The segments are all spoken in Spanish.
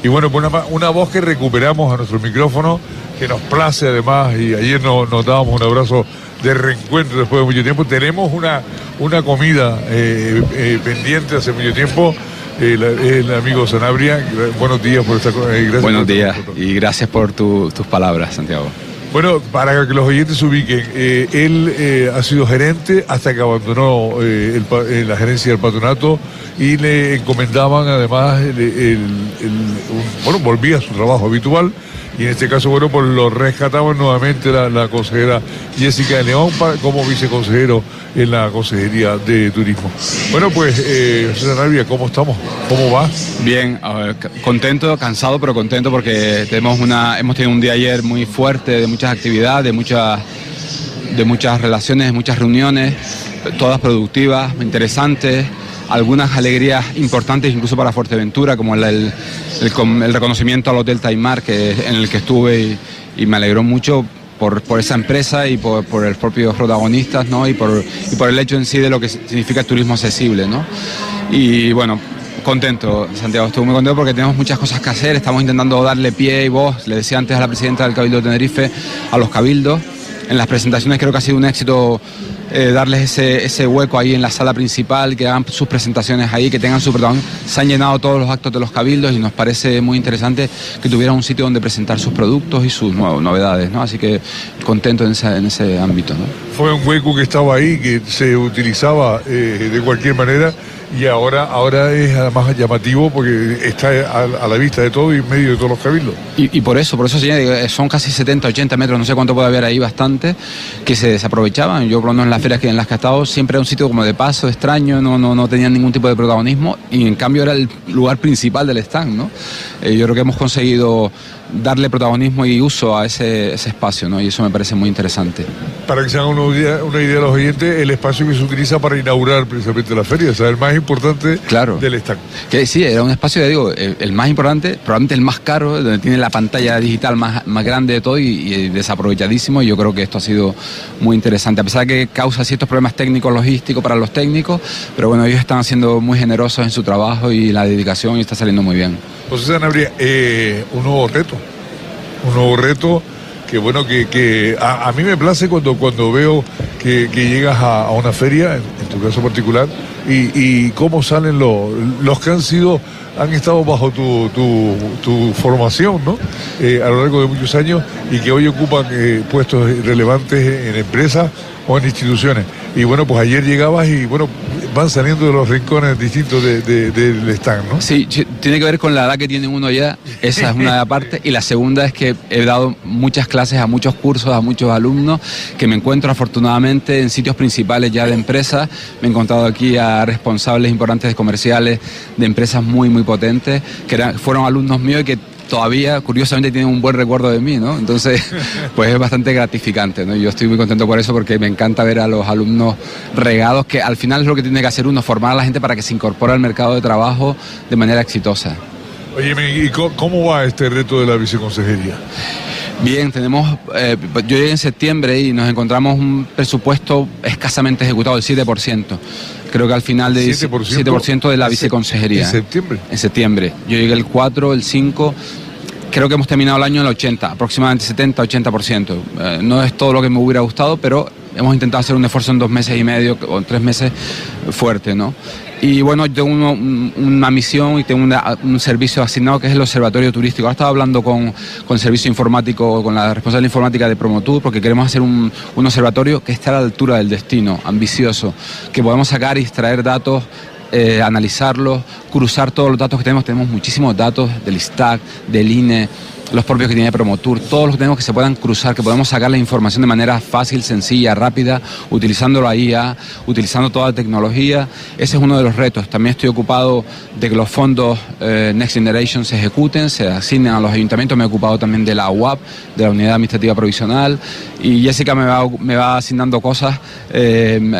Y bueno, pues una voz que recuperamos a nuestro micrófono, que nos place además, y ayer nos dábamos un abrazo de reencuentro después de mucho tiempo. Tenemos una comida pendiente hace mucho tiempo. El amigo Sanabria, buenos días por estar con nosotros. Buenos días y gracias por tus palabras, Santiago. Bueno, para que los oyentes se ubiquen, él ha sido gerente hasta que abandonó la gerencia del patronato y le encomendaban además, volvía a su trabajo habitual. Y en este caso, bueno, pues lo rescataban nuevamente la consejera Jessica de León como viceconsejero en la Consejería de Turismo. Bueno, pues, José Sanabria, ¿cómo estamos? ¿Cómo va? Bien, contento, cansado, pero contento porque hemos tenido un día ayer muy fuerte, de muchas actividades, de muchas relaciones, de muchas reuniones, todas productivas, interesantes. Algunas alegrías importantes incluso para Fuerteventura, como el reconocimiento al Hotel Taimar en el que estuve y me alegró mucho por esa empresa y por los propios protagonistas, ¿no? y por el hecho en sí de lo que significa el turismo accesible, ¿no? Y bueno, contento, Santiago, estuve muy contento porque tenemos muchas cosas que hacer, estamos intentando darle pie y voz, le decía antes a la presidenta del Cabildo de Tenerife, a los cabildos. En las presentaciones creo que ha sido un éxito darles ese hueco ahí en la sala principal, que hagan sus presentaciones ahí, que tengan su protagonismo. Se han llenado todos los actos de los cabildos y nos parece muy interesante que tuvieran un sitio donde presentar sus productos y sus novedades, ¿no? Así que contento en ese ámbito, ¿no? Fue un hueco que estaba ahí, que se utilizaba de cualquier manera, y ahora es además llamativo porque está a la vista de todo y en medio de todos los cabildos. Y por eso sí, son casi 70, 80 metros, no sé cuánto puede haber ahí, bastante, que se desaprovechaban. Yo por lo menos en las ferias en las que he estado siempre era un sitio como de paso, extraño, no tenían ningún tipo de protagonismo, y en cambio era el lugar principal del stand, ¿no? Yo creo que hemos conseguido darle protagonismo y uso a ese espacio, ¿no? Y eso me parece muy interesante. Para que se hagan una idea a los oyentes, el espacio que se utiliza para inaugurar precisamente la feria, o sea, el más importante, claro, del stand. Que sí, era un espacio, ya digo, el más importante, probablemente el más caro, donde tiene la pantalla digital más grande de todo y desaprovechadísimo, y yo creo que esto ha sido muy interesante, a pesar de que causa ciertos problemas técnicos, logísticos para los técnicos, pero bueno, ellos están siendo muy generosos en su trabajo y la dedicación, y está saliendo muy bien. José Sanabria, un nuevo reto que bueno, que a mí me place cuando veo que llegas a una feria, en tu caso particular, y cómo salen los que han estado bajo tu formación, ¿no? A lo largo de muchos años, y que hoy ocupan puestos relevantes en empresas o en instituciones. Y bueno, pues ayer llegabas y bueno, van saliendo de los rincones distintos del stand, ¿no? Sí, tiene que ver con la edad que tiene uno ya, esa es una parte, y la segunda es que he dado muchas clases a muchos cursos, a muchos alumnos, que me encuentro afortunadamente en sitios principales ya de empresas. Me he encontrado aquí a responsables importantes de comerciales de empresas muy, muy potentes, que fueron alumnos míos y que todavía, curiosamente, tienen un buen recuerdo de mí, ¿no? Entonces, pues es bastante gratificante, ¿no? Yo estoy muy contento por eso, porque me encanta ver a los alumnos regados, que al final es lo que tiene que hacer uno, formar a la gente para que se incorpore al mercado de trabajo de manera exitosa. Oye, ¿y cómo va este reto de la viceconsejería? Bien, yo llegué en septiembre y nos encontramos un presupuesto escasamente ejecutado, el 7%. Creo que al final de 7% de la viceconsejería. ¿En septiembre? En septiembre. Yo llegué el 4, el 5, creo que hemos terminado el año en el 80, aproximadamente 70-80%. No es todo lo que me hubiera gustado, pero hemos intentado hacer un esfuerzo en 2 meses y medio o 3 meses fuerte, ¿no? Y bueno, yo tengo una misión y tengo un servicio asignado, que es el Observatorio Turístico. Ahora estaba hablando con el servicio informático, con la responsable informática de Promotur, porque queremos hacer un observatorio que esté a la altura del destino, ambicioso, que podamos sacar y extraer datos, analizarlos, cruzar todos los datos que tenemos. Tenemos muchísimos datos del ISTAC, del INE, los propios que tiene Promotur, todos los que tenemos, que se puedan cruzar, que podemos sacar la información de manera fácil, sencilla, rápida, utilizando la IA, utilizando toda la tecnología. Ese es uno de los retos. También estoy ocupado de que los fondos Next Generation se ejecuten, se asignen a los ayuntamientos. Me he ocupado también de la UAP, de la Unidad Administrativa Provisional, y Jessica me va asignando cosas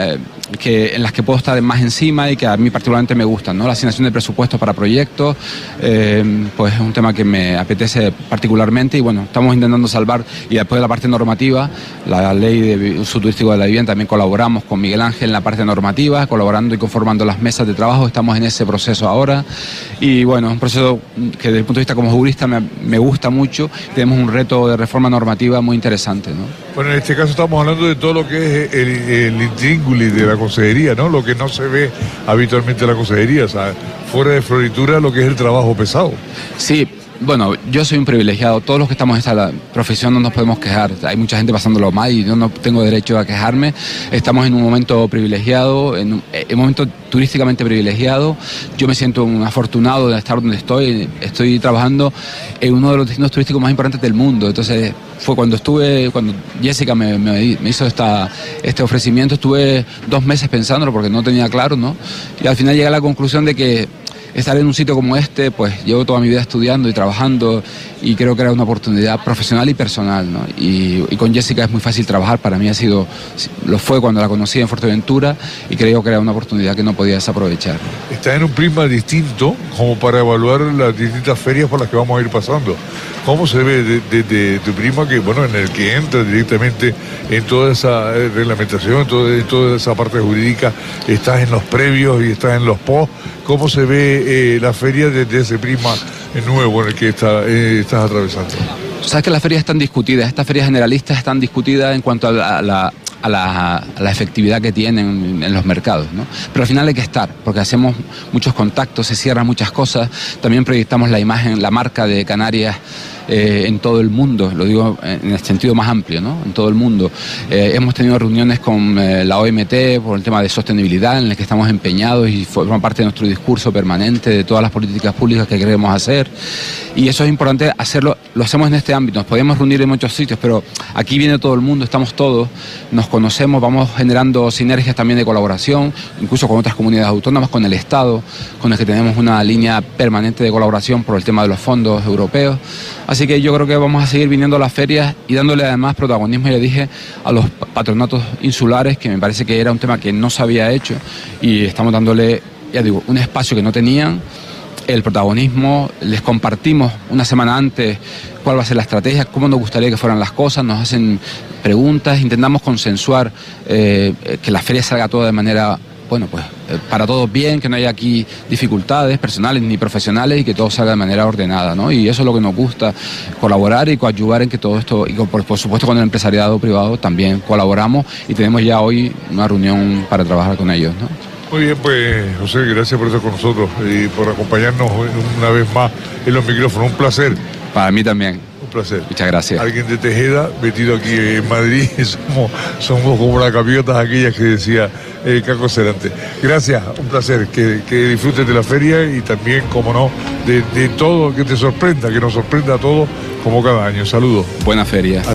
en las que puedo estar más encima y que a mí particularmente me gustan, ¿no? La asignación de presupuestos para proyectos, pues es un tema que me apetece particularmente y bueno, estamos intentando salvar. Y después de la parte normativa, la ley de uso turístico de la vivienda, también colaboramos con Miguel Ángel en la parte normativa, colaborando y conformando las mesas de trabajo. Estamos en ese proceso ahora y bueno, es un proceso que desde el punto de vista como jurista me gusta mucho. Tenemos un reto de reforma normativa muy interesante, ¿no? Bueno, en este caso estamos hablando de todo lo que es el intríngulis de la consejería, ¿no? Lo que no se ve habitualmente en la consejería, o sea, fuera de floritura, lo que es el trabajo pesado. Sí. Bueno, yo soy un privilegiado, todos los que estamos en esta profesión no nos podemos quejar, hay mucha gente pasándolo mal y yo no tengo derecho a quejarme. Estamos en un momento privilegiado, en un momento turísticamente privilegiado. Yo me siento un afortunado de estar donde estoy trabajando en uno de los destinos turísticos más importantes del mundo. Entonces fue cuando Jessica me hizo este ofrecimiento, estuve 2 meses pensándolo porque no tenía claro, ¿no? Y al final llegué a la conclusión de que estar en un sitio como este, pues llevo toda mi vida estudiando y trabajando y creo que era una oportunidad profesional y personal, ¿no? Y con Jessica es muy fácil trabajar, para mí lo fue cuando la conocí en Fuerteventura y creo que era una oportunidad que no podía desaprovechar. Está en un prisma distinto como para evaluar las distintas ferias por las que vamos a ir pasando. ¿Cómo se ve de tu prisma que, bueno, en el que entra directamente en toda esa reglamentación, en toda esa parte jurídica, estás en los previos y estás en los post? ¿Cómo se ve la feria desde ese prisma nuevo en el que estás atravesando? Sabes que las ferias están discutidas, estas ferias generalistas están discutidas en cuanto a la efectividad que tienen en los mercados, ¿no? Pero al final hay que estar, porque hacemos muchos contactos, se cierran muchas cosas, también proyectamos la imagen, la marca de Canarias en todo el mundo, lo digo en el sentido más amplio, ¿no? En todo el mundo. Hemos tenido reuniones con la OMT por el tema de sostenibilidad en el que estamos empeñados y forma parte de nuestro discurso permanente de todas las políticas públicas que queremos hacer. Y eso es importante hacerlo, lo hacemos en este ámbito, nos podemos reunir en muchos sitios, pero aquí viene todo el mundo, estamos todos, nos conocemos, vamos generando sinergias también de colaboración, incluso con otras comunidades autónomas, con el Estado, con el que tenemos una línea permanente de colaboración por el tema de los fondos europeos. Así que yo creo que vamos a seguir viniendo a las ferias y dándole además protagonismo, ya dije, a los patronatos insulares, que me parece que era un tema que no se había hecho y estamos dándole, ya digo, un espacio que no tenían, el protagonismo, les compartimos una semana antes cuál va a ser la estrategia, cómo nos gustaría que fueran las cosas, nos hacen preguntas, intentamos consensuar que la feria salga todo de manera, bueno, pues para todos bien, que no haya aquí dificultades personales ni profesionales y que todo salga de manera ordenada, ¿no? Y eso es lo que nos gusta, colaborar y coadyuvar en que todo esto, y por supuesto con el empresariado privado también colaboramos y tenemos ya hoy una reunión para trabajar con ellos, ¿no? Muy bien, pues José, gracias por estar con nosotros y por acompañarnos una vez más en los micrófonos. Un placer. Para mí también. Un placer. Muchas gracias. Alguien de Tejeda, metido aquí en Madrid, somos como las gaviotas aquellas que decía Caco Serante. Gracias, un placer, que disfrutes de la feria y también, como no, de todo, que te sorprenda, que nos sorprenda a todos como cada año. Saludos. Buena feria.